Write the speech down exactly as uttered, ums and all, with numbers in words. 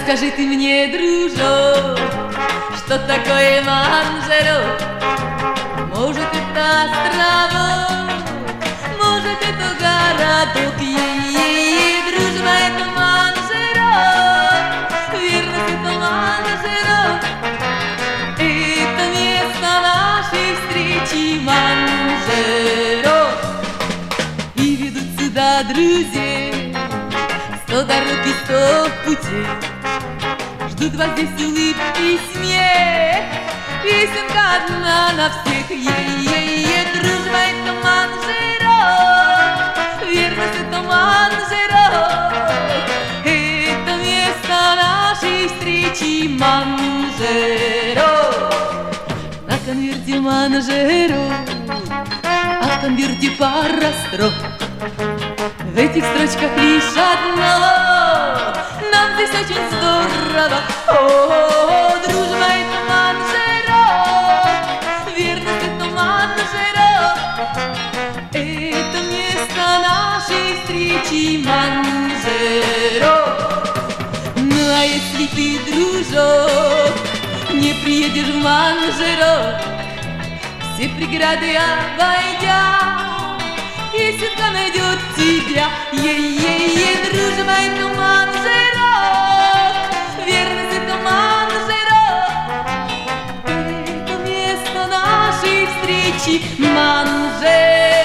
Расскажи ты мне, дружок, что такое Манжерот? Может, это островок, может, это городок. Е-е-е, дружба, это Манжерот, верность, это Манжерот. Это место нашей встречи, Манжерот. И ведут сюда друзей сто дорог и сто путей. Ждут вас здесь улыбки и смех, песенка одна на всех. Е-е-е, дружба, это Манжерот, верность, это Манжерот. Это место нашей встречи, Манжерот. На конверте Манжерот, а в конверте пара строк. В этих строчках лишь одно: нам здесь очень здорово. О, дружба, это Манжерот, верность, это Манжерот. Это место нашей встречи, Манжерот. Ну а если ты, дружок, не приедешь в Манжерот, все преграды обойдя, песенка найдет тебя. Е-е-е, дружба, это Манжерот, верность, это Манжерот. Это место нашей встречи, Манжерот.